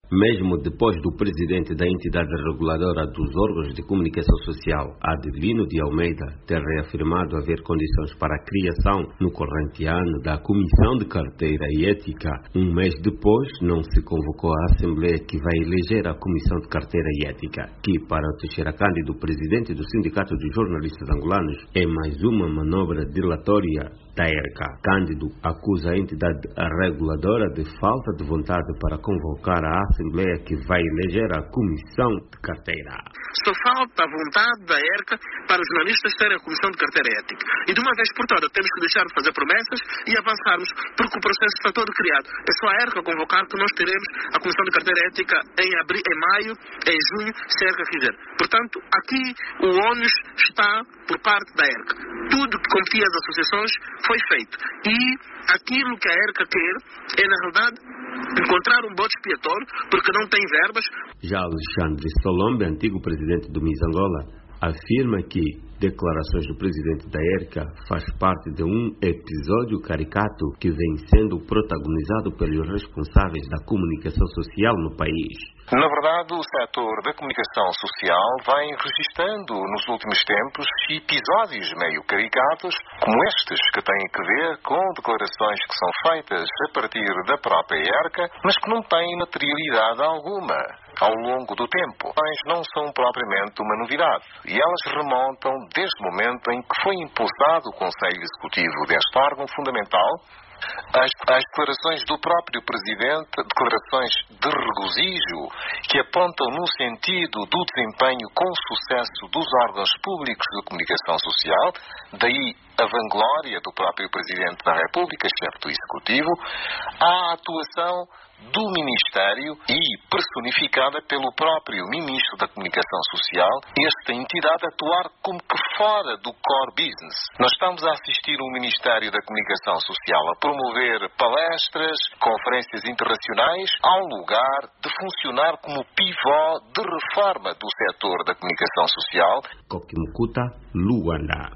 Mesmo depois do presidente da entidade reguladora dos órgãos de comunicação social, Adelino de Almeida, ter reafirmado haver condições para a criação no corrente ano da Comissão de Carteira e Ética, um mês depois não se convocou a Assembleia que vai eleger a Comissão de Carteira e Ética, que, para o Teixeira Cândido, presidente do Sindicato de Jornalistas Angolanos, é mais uma manobra dilatória da ERCA. Cândido acusa a entidade reguladora de falta de vontade para convocar a Assembleia que vai eleger a Comissão de Carteira. Só falta a vontade da ERCA para os jornalistas terem a Comissão de Carteira Ética. E de uma vez por todas temos que deixar de fazer promessas e avançarmos, porque o processo está todo criado. É só a ERCA convocar que nós teremos a Comissão de Carteira Ética em maio, em junho, se a ERCA quiser. Portanto, aqui o ônus está por parte da ERCA. Tudo que competia às associações foi feito. E aquilo que a ERCA quer é, na realidade, encontrar um bode expiatório, porque não tem verbas. Já Alexandre Solombe, antigo presidente do MIS Angola, afirma que declarações do presidente da ERCA faz parte de um episódio caricato que vem sendo protagonizado pelos responsáveis da comunicação social no país. Na verdade, o setor da comunicação social vem registrando nos últimos tempos episódios meio caricatos, como estes, que têm que ver com declarações que são feitas a partir da própria ERCA, mas que não têm materialidade alguma ao longo do tempo. Mas não são propriamente uma novidade, e elas remontam desde o momento em que foi impulsado o Conselho Executivo deste órgão fundamental. As declarações do próprio Presidente, declarações de regozijo que apontam no sentido do desempenho com sucesso dos órgãos públicos de comunicação social, daí a vanglória do próprio Presidente da República, chefe do Executivo, à atuação do Ministério e personificada pelo próprio Ministro da Comunicação Social, esta entidade atuar como que fora do core business. Nós estamos a assistir o Ministério da Comunicação Social a promover palestras, conferências internacionais, ao lugar de funcionar como pivô de reforma do setor da comunicação social. Kokimukuta, Luanda.